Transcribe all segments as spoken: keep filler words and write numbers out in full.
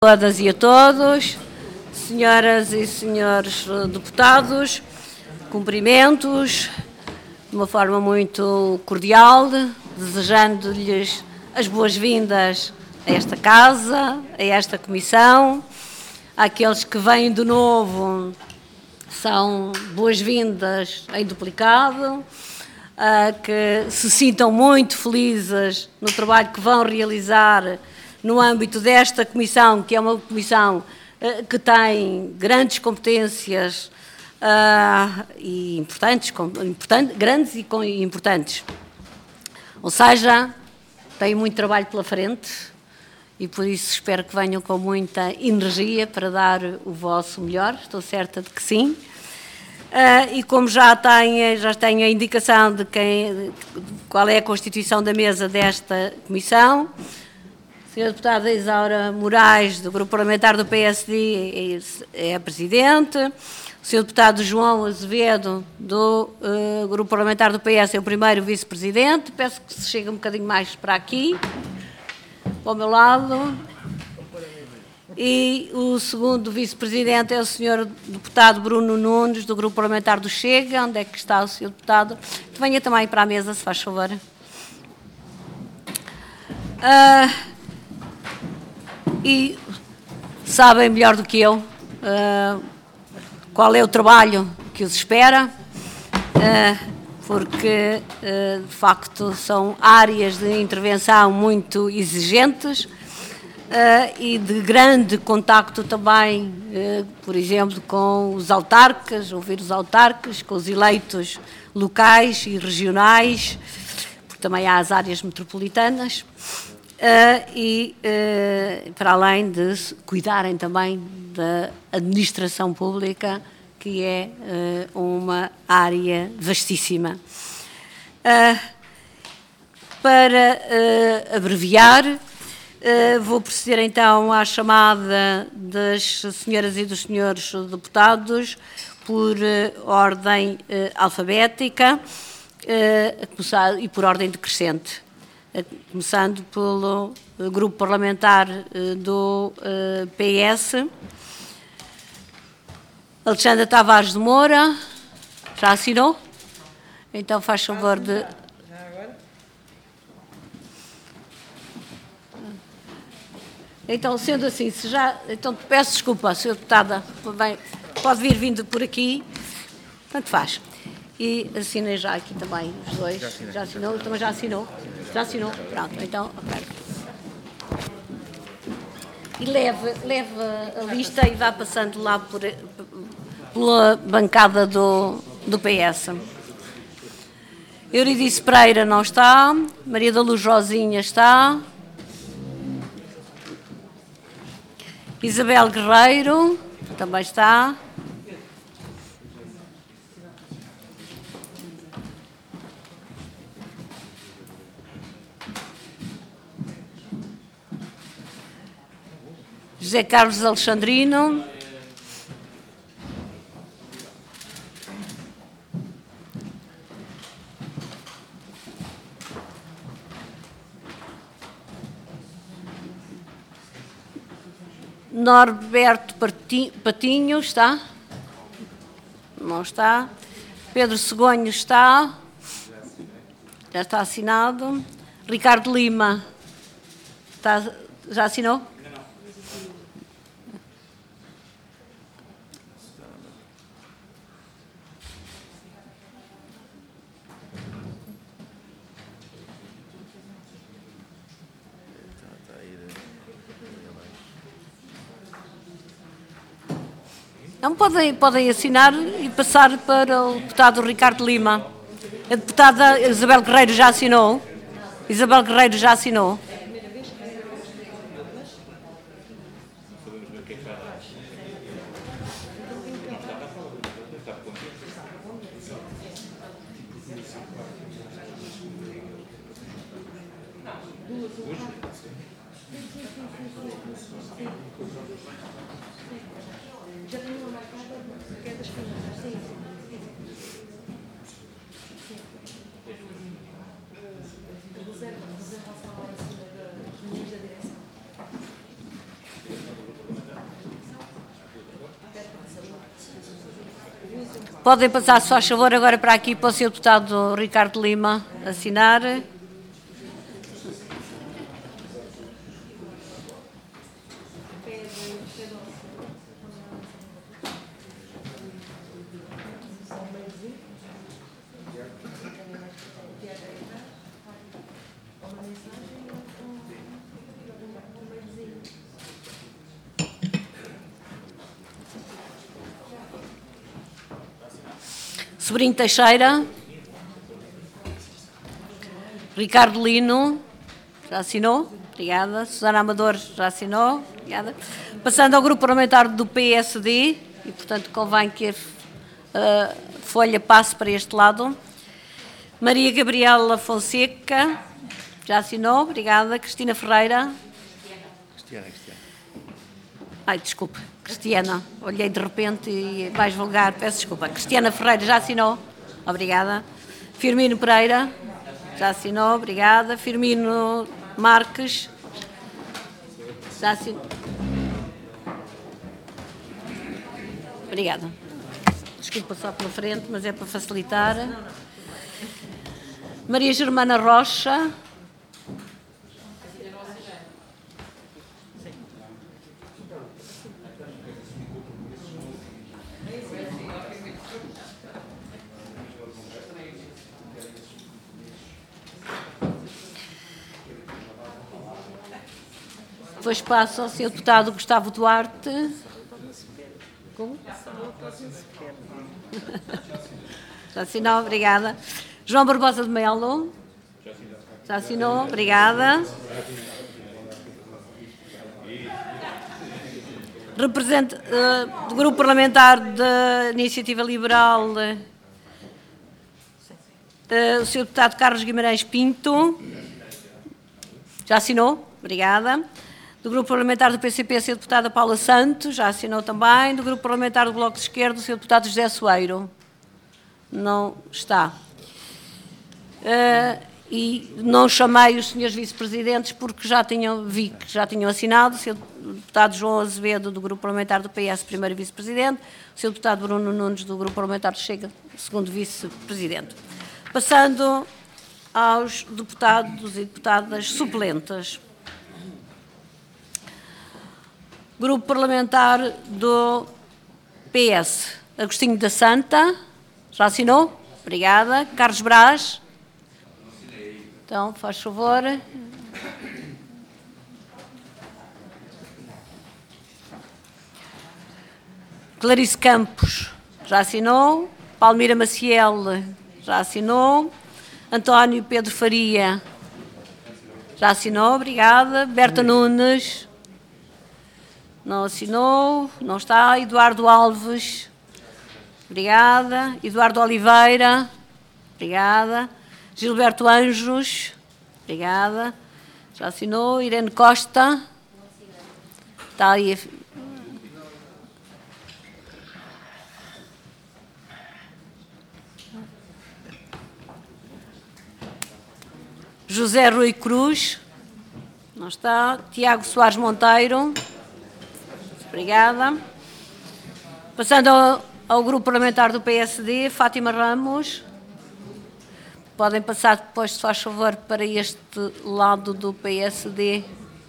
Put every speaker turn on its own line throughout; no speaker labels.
Todas e a todos, senhoras e senhores deputados, cumprimentos de uma forma muito cordial, desejando-lhes as boas-vindas a esta casa, a esta comissão. Àqueles que vêm de novo, são boas-vindas em duplicado, a que se sintam muito felizes no trabalho que vão realizar no âmbito desta comissão, que é uma comissão uh, que tem grandes competências uh, e importantes, com, importante, grandes e, com, e importantes. Ou seja, tem muito trabalho pela frente e por isso espero que venham com muita energia para dar o vosso melhor, estou certa de que sim. Uh, e como já tenho, já tenho a indicação de quem, de qual é a constituição da mesa desta comissão, a senhora deputada Isaura Moraes, do Grupo Parlamentar do P S D, é a Presidente. O senhor deputado João Azevedo, do uh, Grupo Parlamentar do P S, é o primeiro Vice-Presidente. Peço que se chegue um bocadinho mais para aqui, ao meu lado. E o segundo Vice-Presidente é o senhor deputado Bruno Nunes, do Grupo Parlamentar do Chega. Onde é que está o senhor deputado? Venha também para a mesa, se faz favor. Uh, E sabem melhor do que eu uh, qual é o trabalho que os espera, uh, porque uh, de facto são áreas de intervenção muito exigentes uh, e de grande contacto também, uh, por exemplo, com os autarcas, ouvir os autarcas, com os eleitos locais e regionais, porque também há as áreas metropolitanas. Uh, e uh, para além de cuidarem também da administração pública, que é uh, uma área vastíssima. Uh, para uh, abreviar, uh, vou proceder então à chamada das senhoras e dos senhores deputados por uh, ordem uh, alfabética uh, e por ordem decrescente. Começando pelo Grupo Parlamentar do P S. Alexandra Tavares de Moura, já assinou? Então faz favor de... Então, sendo assim, se já... Então peço desculpa, senhora deputada, bem, pode vir vindo por aqui, tanto faz. E assinei já aqui também os dois. Já, já assinou? Também já assinou? Já assinou? Pronto, então, ok. E leve, leve a lista e vá passando lá por, pela bancada do, do P S. Euridice Pereira não está. Maria da Luz Rosinha está. Isabel Guerreiro também está. José Carlos Alexandrino. Norberto Patinho está? Não está. Pedro Segonho está? Já está assinado. Ricardo Lima está, já assinou? Não, podem, podem assinar e passar para o deputado Ricardo Lima. A deputada Isabel Guerreiro já assinou? Isabel Guerreiro já assinou? Podem passar, se faz favor, agora para aqui para o senhor Deputado Ricardo Lima assinar. Sobrinho Teixeira. Ricardo Lino. Já assinou? Obrigada. Susana Amador já assinou? Obrigada. Passando ao grupo parlamentar do P S D, e portanto convém que a uh, folha passe para este lado. Maria Gabriela Fonseca. Já assinou? Obrigada. Cristina Ferreira.
Cristiana, Cristiana.
Ai, desculpe. Cristiana, olhei de repente e mais vulgar, peço desculpa. Cristiana Ferreira já assinou? Obrigada. Firmino Pereira, já assinou? Obrigada. Firmino Marques, já assinou? Obrigada. Desculpa só pela frente, mas é para facilitar. Maria Germana Rocha. Depois passo ao senhor Deputado Gustavo Duarte. Como? Já assinou, obrigada. João Barbosa de Melo. Já assinou, obrigada. Representante uh, do Grupo Parlamentar da Iniciativa Liberal, uh, o senhor Deputado Carlos Guimarães Pinto. Já assinou, obrigada. Do Grupo Parlamentar do P C P, a senhora Deputada Paula Santos, já assinou também. Do Grupo Parlamentar do Bloco de Esquerda, o senhor Deputado José Soeiro. Não está. Uh, e não chamei os senhores vice-presidentes porque já tinham, vi que já tinham assinado. O senhor Deputado João Azevedo, do Grupo Parlamentar do P S, primeiro vice-presidente. O senhor Deputado Bruno Nunes, do Grupo Parlamentar do Chega, segundo vice-presidente. Passando aos deputados e deputadas suplentes. Grupo Parlamentar do P S, Agostinho da Santa, já assinou? Obrigada. Carlos Brás. Então, faz favor. Clarice Campos, já assinou. Palmira Maciel, já assinou. António Pedro Faria, já assinou, obrigada. Berta Nunes. Não assinou, não está. Eduardo Alves, obrigada. Eduardo Oliveira, obrigada. Gilberto Anjos, obrigada. Já assinou. Irene Costa, está aí. José Rui Cruz, não está. Tiago Soares Monteiro. Obrigada. Passando ao, ao Grupo Parlamentar do P S D, Fátima Ramos. Podem passar depois, se faz favor, para este lado do P S D.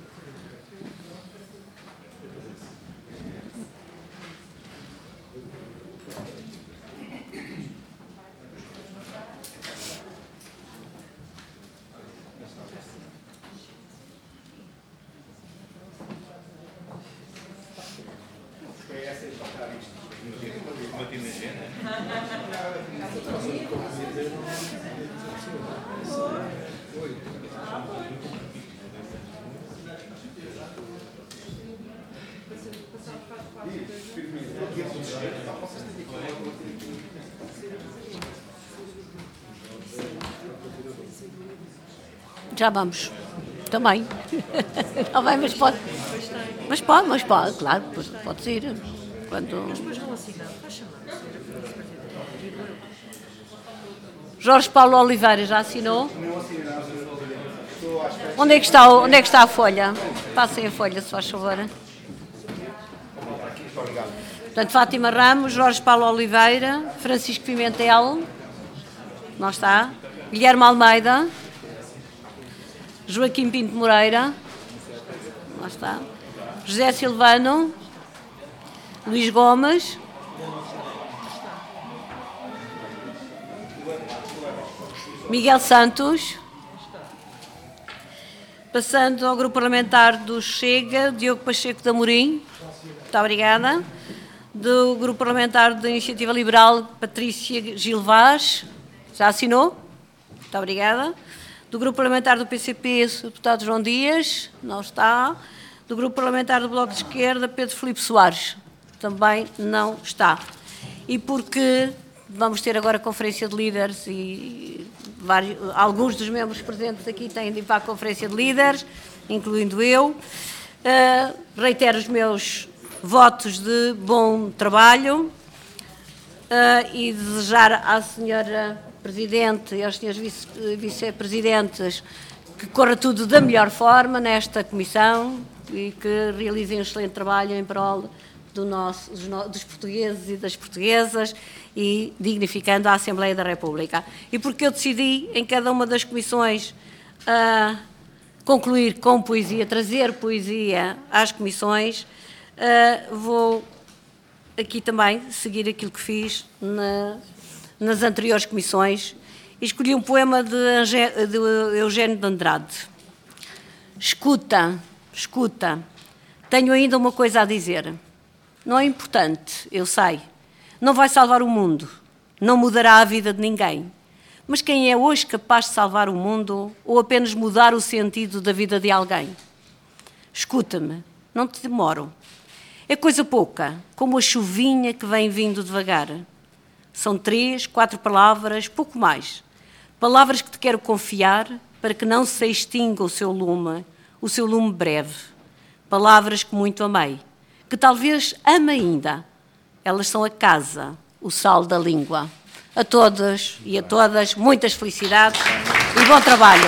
Já vamos. Também. Não vai, mas pode. Mas pode, mas pode, claro, pode ir. Quando... Mas depois vão assinar, faz chamar. Jorge Paulo Oliveira já assinou? Onde é que está, onde é que está a folha? Passem a folha, se faz favor. Portanto, Fátima Ramos, Jorge Paulo Oliveira, Francisco Pimentel, não está, Guilherme Almeida, Joaquim Pinto Moreira, não está, José Silvano, Luís Gomes, Miguel Santos. Passando ao grupo parlamentar do Chega, Diogo Pacheco de Amorim. Muito obrigada. Do grupo parlamentar da Iniciativa Liberal, Patrícia Gil Vaz. Já assinou? Muito obrigada. Do grupo parlamentar do P C P, o deputado João Dias. Não está. Do grupo parlamentar do Bloco de Esquerda, Pedro Filipe Soares. Também não está. E porque vamos ter agora a conferência de líderes e vários, alguns dos membros presentes aqui têm de ir para a conferência de líderes, incluindo eu. Uh, reitero os meus votos de bom trabalho uh, e desejar à senhora Presidente e aos senhores vice, vice-presidentes que corra tudo da melhor forma nesta comissão e que realizem um excelente trabalho em prol do nosso, dos, dos portugueses e das portuguesas e dignificando a Assembleia da República. E porque eu decidi em cada uma das comissões uh, concluir com poesia, trazer poesia às comissões, uh, vou aqui também seguir aquilo que fiz na, nas anteriores comissões e escolhi um poema de, Ange, de Eugênio de Andrade. Escuta, escuta, tenho ainda uma coisa a dizer. Não é importante, eu sei. Não vai salvar o mundo, não mudará a vida de ninguém. Mas quem é hoje capaz de salvar o mundo ou apenas mudar o sentido da vida de alguém? Escuta-me, não te demoro. É coisa pouca, como a chuvinha que vem vindo devagar. São três, quatro palavras, pouco mais. Palavras que te quero confiar para que não se extinga o seu lume, o seu lume breve. Palavras que muito amei, que talvez ame ainda. Elas são a casa, o sal da língua. A todos e a todas, muitas felicidades e bom trabalho.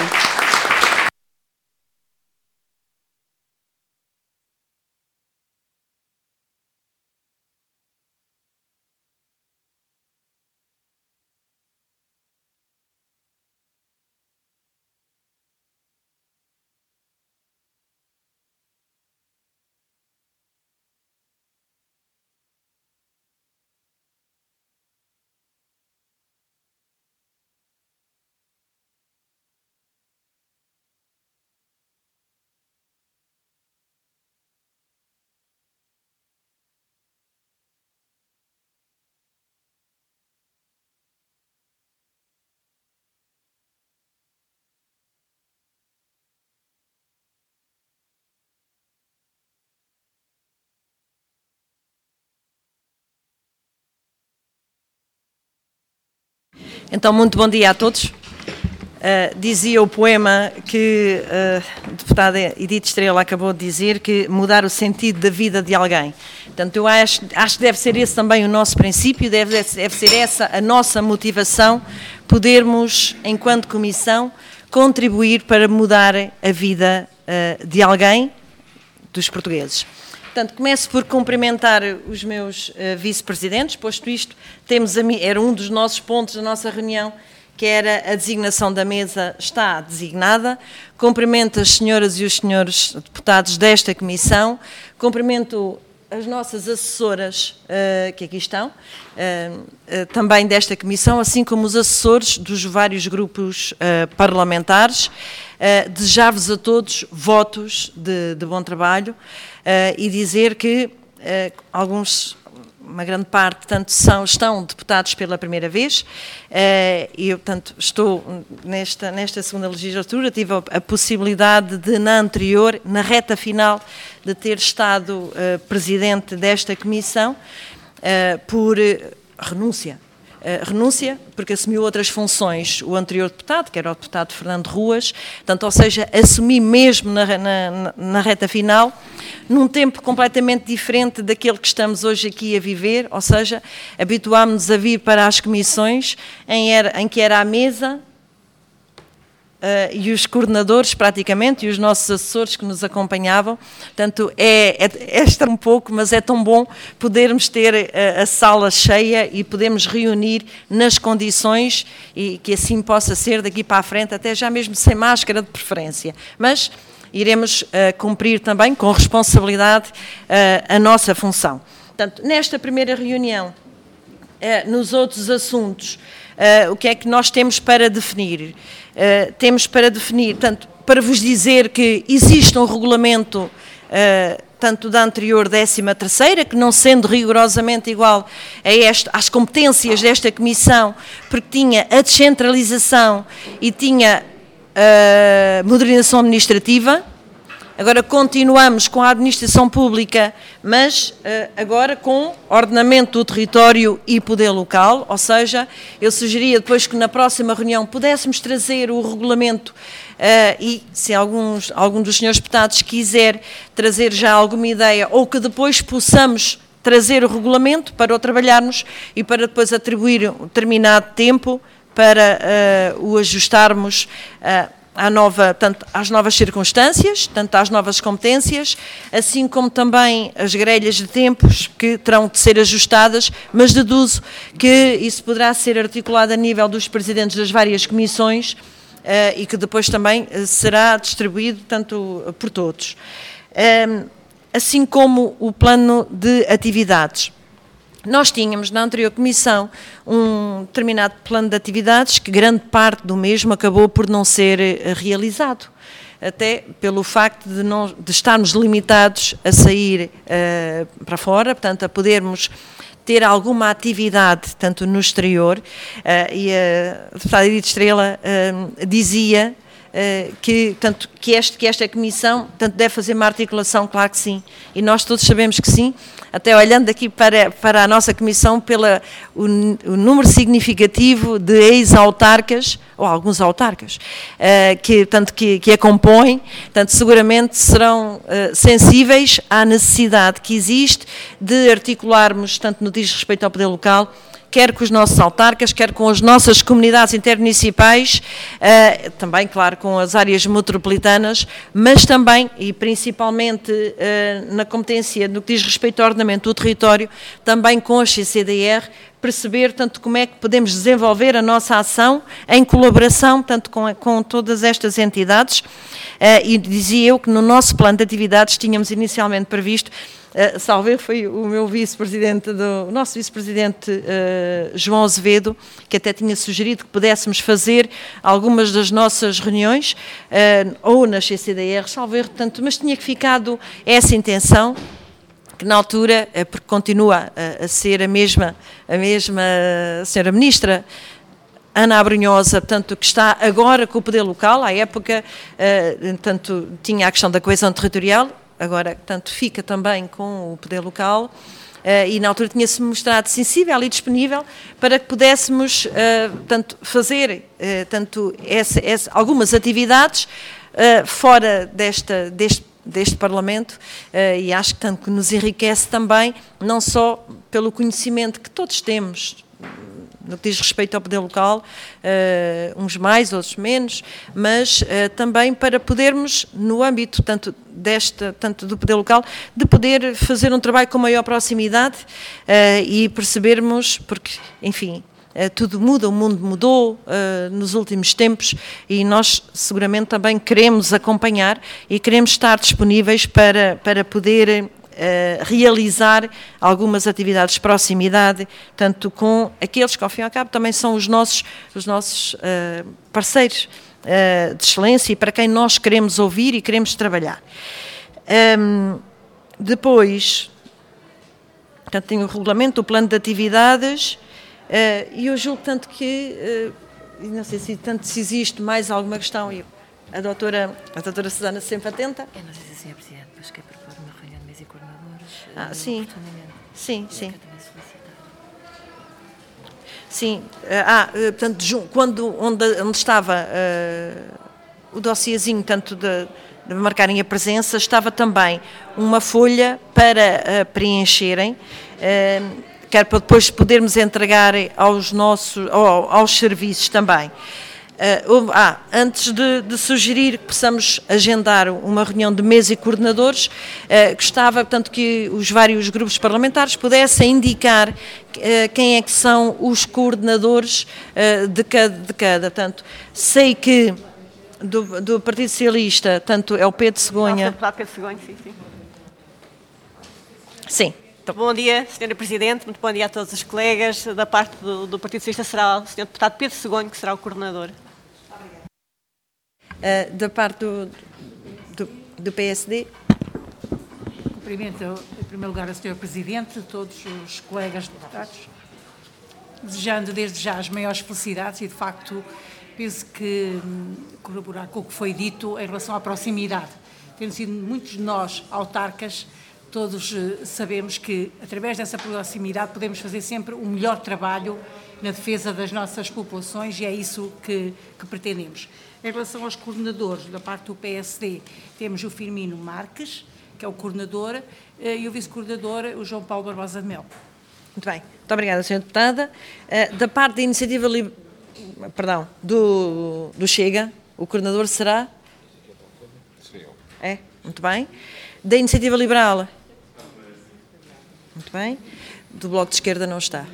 Então, muito bom dia a todos. Uh, dizia o poema que uh, a deputada Edith Estrela acabou de dizer, que mudar o sentido da vida de alguém. Portanto, eu acho, acho que deve ser esse também o nosso princípio, deve, deve ser essa a nossa motivação, podermos, enquanto comissão, contribuir para mudar a vida uh, de alguém, dos portugueses. Portanto, começo por cumprimentar os meus uh, vice-presidentes, posto isto, temos a, era um dos nossos pontos da nossa reunião, que era a designação da mesa, está designada. Cumprimento as senhoras e os senhores deputados desta comissão, cumprimento as nossas assessoras uh, que aqui estão, uh, uh, também desta comissão, assim como os assessores dos vários grupos uh, parlamentares. Uh, desejar-vos a todos votos de, de bom trabalho uh, e dizer que uh, alguns, uma grande parte, portanto, são, estão deputados pela primeira vez uh, e eu, portanto, estou nesta, nesta segunda legislatura, tive a, a possibilidade de, na anterior, na reta final, de ter estado uh, presidente desta comissão uh, por uh, renúncia. Uh, renúncia, porque assumiu outras funções o anterior deputado, que era o deputado Fernando Ruas, portanto, ou seja, assumi mesmo na, na, na reta final, num tempo completamente diferente daquele que estamos hoje aqui a viver, ou seja, habituámos-nos a vir para as comissões em, era, em que era à mesa Uh, e os coordenadores, praticamente, e os nossos assessores que nos acompanhavam. Portanto, é, é, é estar um pouco, mas é tão bom podermos ter a, a sala cheia e podermos reunir nas condições e que assim possa ser daqui para a frente, até já mesmo sem máscara de preferência. Mas iremos uh, cumprir também com responsabilidade uh, a nossa função. Portanto, nesta primeira reunião, uh, nos outros assuntos, uh, o que é que nós temos para definir? Uh, temos para definir, portanto, para vos dizer que existe um regulamento, uh, tanto da anterior décima terceira, que não sendo rigorosamente igual a este, às competências desta Comissão, porque tinha a descentralização e tinha a modernização administrativa. Agora continuamos com a administração pública, mas uh, agora com ordenamento do território e poder local, ou seja, eu sugeria depois que na próxima reunião pudéssemos trazer o regulamento uh, e se alguns, algum dos senhores deputados quiser trazer já alguma ideia ou que depois possamos trazer o regulamento para o trabalharmos e para depois atribuir um determinado tempo para uh, o ajustarmos uh, À nova, tanto às novas circunstâncias, tanto às novas competências, assim como também as grelhas de tempos que terão de ser ajustadas, mas deduzo que isso poderá ser articulado a nível dos presidentes das várias comissões uh, e que depois também uh, será distribuído tanto uh, por todos. Um, assim como o plano de atividades. Nós tínhamos na anterior comissão um determinado plano de atividades que grande parte do mesmo acabou por não ser realizado, até pelo facto de, não, de estarmos limitados a sair uh, para fora, portanto a podermos ter alguma atividade, tanto no exterior, uh, e a deputada Edith Estrela uh, dizia uh, que, tanto, que, este, que esta comissão tanto deve fazer uma articulação, claro que sim, e nós todos sabemos que sim, até olhando aqui para, para a nossa comissão, pelo o, o número significativo de ex-autarcas, ou alguns autarcas, uh, que, tanto que, que a compõem, tanto seguramente serão uh, sensíveis à necessidade que existe de articularmos, tanto no que diz respeito ao poder local, quer com os nossos autarcas, quer com as nossas comunidades intermunicipais, uh, também, claro, com as áreas metropolitanas, mas também, e principalmente uh, na competência no que diz respeito ao ordenamento do território, também com a C C D R, perceber tanto como é que podemos desenvolver a nossa ação em colaboração, tanto com, com todas estas entidades, uh, e dizia eu que no nosso plano de atividades tínhamos inicialmente previsto, Uh, salve, foi o meu vice-presidente, o nosso vice-presidente uh, João Azevedo, que até tinha sugerido que pudéssemos fazer algumas das nossas reuniões, uh, ou na C C D R, salve, portanto, mas tinha que ficado essa intenção, que na altura, uh, porque continua a, a ser a mesma, a mesma a senhora Ministra, Ana Abrunhosa, portanto, que está agora com o poder local, à época, uh, portanto, tinha a questão da coesão territorial, agora, portanto, fica também com o poder local uh, e na altura tinha-se mostrado sensível e disponível para que pudéssemos, uh, tanto fazer uh, tanto essa, essa, algumas atividades uh, fora desta, deste, deste Parlamento uh, e acho que tanto que nos enriquece também, não só pelo conhecimento que todos temos, no que diz respeito ao poder local, uh, uns mais, outros menos, mas uh, também para podermos, no âmbito tanto, desta, tanto do poder local, de poder fazer um trabalho com maior proximidade uh, e percebermos, porque, enfim, uh, tudo muda, o mundo mudou uh, nos últimos tempos e nós seguramente também queremos acompanhar e queremos estar disponíveis para, para poder Uh, realizar algumas atividades de proximidade, tanto com aqueles que, ao fim e ao cabo, também são os nossos, os nossos uh, parceiros uh, de excelência e para quem nós queremos ouvir e queremos trabalhar. Um, depois, portanto, tem o regulamento, o plano de atividades, uh, e eu julgo tanto que, uh, não sei se, tanto se existe mais alguma questão, e a doutora, a doutora Susana sempre atenta.
Eu não sei se a senhora Presidente, mas quer propor uma reunião de mesa e coordenadores.
Ah, sim, sim, sim. Sim, ah, portanto, quando, onde, onde estava uh, o dossiezinho, tanto de, de marcarem a presença, estava também uma folha para uh, preencherem, uh, quer para depois podermos entregar aos nossos, aos, aos serviços também. Uh, ah, antes de, de sugerir que possamos agendar uma reunião de mesa e coordenadores, uh, gostava, portanto, que os vários grupos parlamentares pudessem indicar uh, quem é que são os coordenadores uh, de, cada, de cada. Portanto, sei que do, do Partido Socialista, tanto é o Pedro Cegonha.
Deputado Pedro Cegonha, sim, sim.
Sim.
Então, bom dia, senhora Presidente, muito bom dia a todos os colegas. Da parte do, do Partido Socialista será o senhor Deputado Pedro Cegonha, que será o coordenador.
Uh, da parte do, do, do P S D.
Cumprimento, em primeiro lugar, a senhora Presidente, todos os colegas deputados, desejando desde já as maiores felicidades e, de facto, penso que hum, corroborar com o que foi dito em relação à proximidade. Tendo sido muitos de nós autarcas, todos uh, sabemos que, através dessa proximidade, podemos fazer sempre o melhor trabalho na defesa das nossas populações e é isso que, que pretendemos. Em relação aos coordenadores, da parte do P S D, temos o Firmino Marques, que é o coordenador, e o vice-coordenador, o João Paulo Barbosa de Mel.
Muito bem. Muito obrigada, senhora Deputada. Da parte da Iniciativa Li... Perdão, do, do Chega, o coordenador será? É, muito bem. Da Iniciativa Liberal? Muito bem. Do Bloco de Esquerda não está.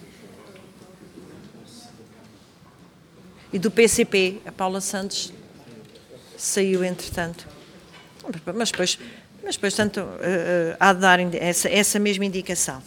E do P C P, a Paula Santos saiu entretanto. Mas depois, mas depois tanto, uh, uh, há de dar essa, essa mesma indicação.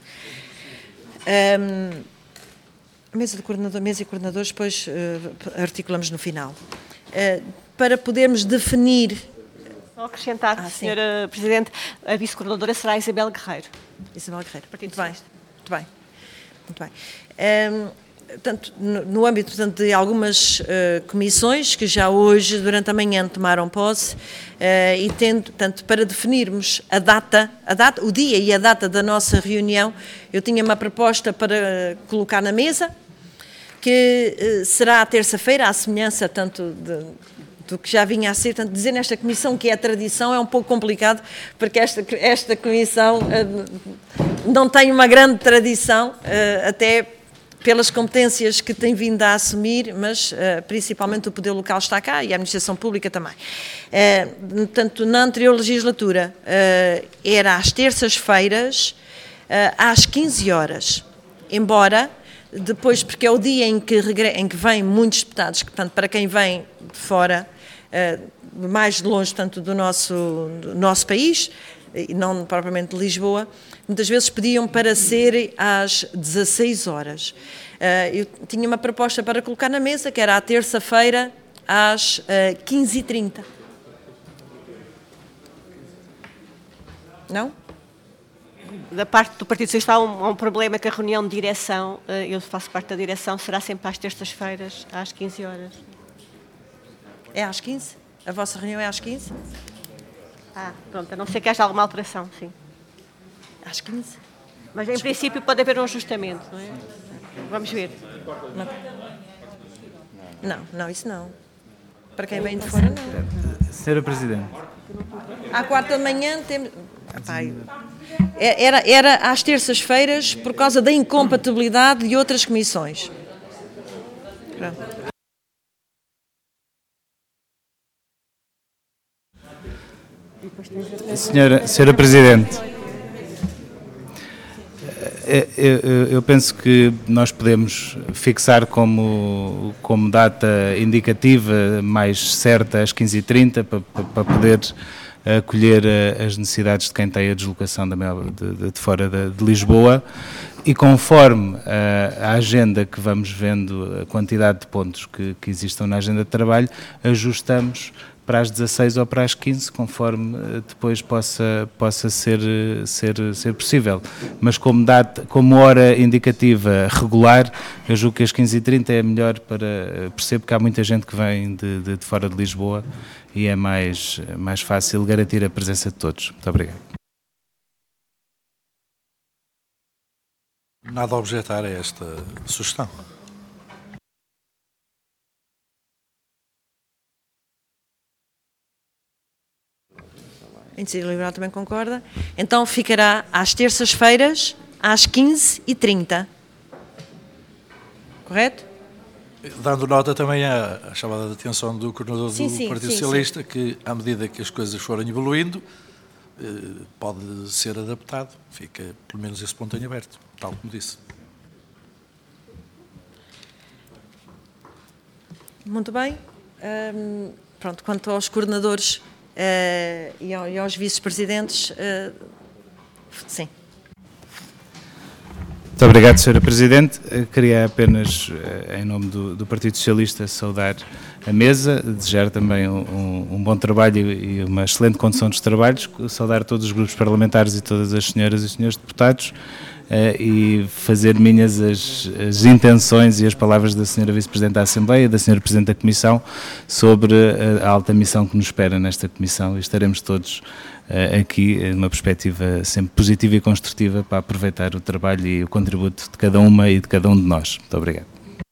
Um, a mesa, de coordenador, mesa e coordenadores depois uh, articulamos no final. Uh, para podermos definir...
Só acrescentar,
ah,
senhora Presidente, a vice-coordenadora será a Isabel Guerreiro.
Isabel Guerreiro, muito bem, muito bem. Muito bem. Um, Portanto, no, no âmbito portanto, de algumas uh, comissões que já hoje, durante a manhã, tomaram posse, uh, e tendo, portanto, para definirmos a data, a data, o dia e a data da nossa reunião, eu tinha uma proposta para uh, colocar na mesa, que uh, será a terça-feira, à semelhança tanto de, do que já vinha a ser, tanto dizer nesta comissão que é a tradição é um pouco complicado, porque esta, esta comissão uh, não tem uma grande tradição, uh, até pelas competências que tem vindo a assumir, mas uh, principalmente o poder local está cá e a administração pública também. Uh, portanto, na anterior legislatura uh, era às terças-feiras, uh, às quinze horas, embora depois, porque é o dia em que, regre... em que vêm muitos deputados, que, portanto, para quem vem de fora, uh, mais de longe, tanto do nosso, do nosso país, e não propriamente de Lisboa, muitas vezes pediam para ser às dezasseis horas. Eu tinha uma proposta para colocar na mesa, que era à terça-feira, às quinze e trinta. Não?
Da parte do Partido Socialista há um, há um problema que a reunião de direção, eu faço parte da direção, será sempre às terças-feiras, às quinze horas.
É às quinze? A vossa reunião é às quinze?
Ah, pronto, a não ser que haja alguma alteração, sim.
Às quinze?
Mas, em Desculpa. princípio, pode haver um ajustamento, não é? Vamos ver.
Não, não, não isso não. Para quem vem de fora, não.
Senhora Presidente.
À quarta de manhã temos... Era, era às terças-feiras por causa da incompatibilidade de outras comissões. Pronto.
Senhora, senhora Presidente, eu, eu penso que nós podemos fixar como, como data indicativa mais certa às quinze e trinta para, para poder acolher as necessidades de quem tem a deslocação de, de, de fora de, de Lisboa, e conforme a, a agenda que vamos vendo, a quantidade de pontos que, que existam na agenda de trabalho, ajustamos para as dezasseis ou para as quinze, conforme depois possa, possa ser, ser, ser possível. Mas como, data, como hora indicativa regular, eu julgo que as quinze e trinta é melhor para... Percebo que há muita gente que vem de, de, de fora de Lisboa e é mais, mais fácil garantir a presença de todos. Muito obrigado.
Nada a objetar a esta sugestão.
A Iniciativa Liberal também concorda. Então ficará às terças-feiras, às quinze e trinta. Correto?
Dando nota também à, à chamada de atenção do coordenador
Sim,
do
sim,
Partido
sim,
Socialista, que à medida que as coisas forem evoluindo, eh, pode ser adaptado. Fica pelo menos esse ponto em aberto, tal como disse.
Muito bem. Hum, pronto, quanto aos coordenadores uh, e, ao, e aos vice-presidentes, uh, sim.
Muito obrigado, senhora Presidente. Queria apenas, em nome do, do Partido Socialista, saudar a mesa, desejar também um, um bom trabalho e uma excelente condução dos trabalhos, saudar todos os grupos parlamentares e todas as senhoras e senhores deputados e fazer minhas as, as intenções e as palavras da senhora Vice-Presidente da Assembleia e da senhora Presidente da Comissão sobre a alta missão que nos espera nesta Comissão, e estaremos todos aqui numa perspectiva sempre positiva e construtiva para aproveitar o trabalho e o contributo de cada uma e de cada um de nós. Muito obrigado.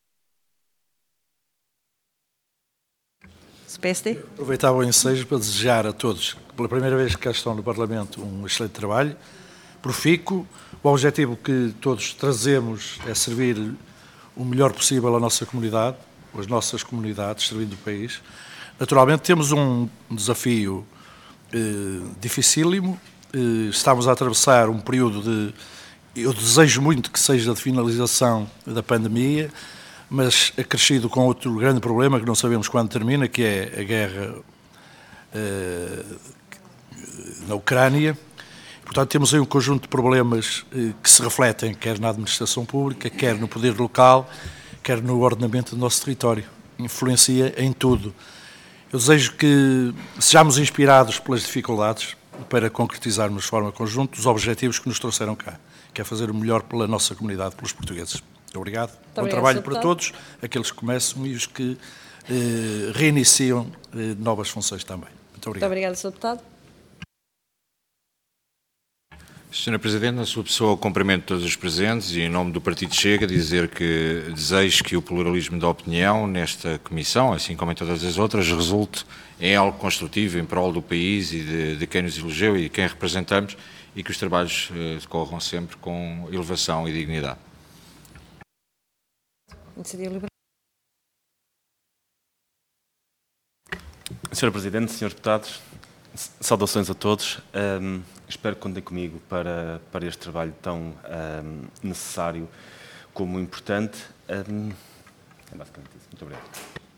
P S D?
Aproveitava o ensejo para desejar a todos, pela primeira vez que cá estão no Parlamento, um excelente trabalho, profícuo. O objetivo que todos trazemos é servir o melhor possível à nossa comunidade, às nossas comunidades, servindo o país. Naturalmente temos um desafio Eh, dificílimo, eh, estamos a atravessar um período de, eu desejo muito que seja de finalização da pandemia, mas acrescido com outro grande problema que não sabemos quando termina, que é a guerra eh, na Ucrânia. Portanto, temos aí um conjunto de problemas eh, que se refletem quer na administração pública, quer no poder local, quer no ordenamento do nosso território. Influencia em tudo. Eu desejo que sejamos inspirados pelas dificuldades para concretizarmos de forma conjunta os objetivos que nos trouxeram cá, que é fazer o melhor pela nossa comunidade, pelos portugueses. Obrigado. Muito Bom trabalho para todos, aqueles que começam e os que eh, reiniciam eh, novas funções também. Muito obrigado.
Muito obrigada, senhor Deputado.
senhora Presidente, na sua pessoa, cumprimento todos os presentes e, em nome do Partido Chega, dizer que desejo que o pluralismo da opinião nesta Comissão, assim como em todas as outras, resulte em algo construtivo em prol do país e de, de quem nos elegeu e de quem representamos, e que os trabalhos eh, decorram sempre com elevação e dignidade.
senhora Presidente, senhores deputados, saudações a todos. Um, espero que contem comigo para, para este trabalho tão um, necessário como importante. Um, é basicamente isso. Muito obrigado.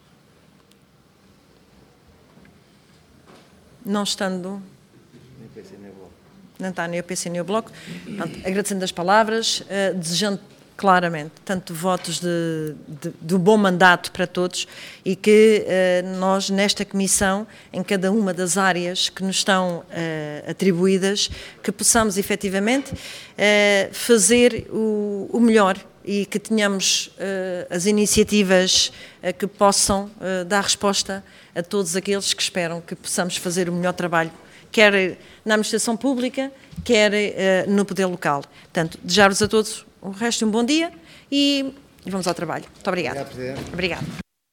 Não estando... Não está nem o P C nem o Bloco. Pronto, agradecendo as palavras, uh, desejando claramente, tanto votos de, de, de um bom mandato para todos, e que uh, nós, nesta Comissão, em cada uma das áreas que nos estão uh, atribuídas, que possamos efetivamente uh, fazer o, o melhor e que tenhamos uh, as iniciativas uh, que possam uh, dar resposta a todos aqueles que esperam que possamos fazer o melhor trabalho, quer na administração pública, quer uh, no poder local. Portanto, desejar-vos a todos o resto de um bom dia e vamos ao trabalho. Muito obrigada. Obrigado.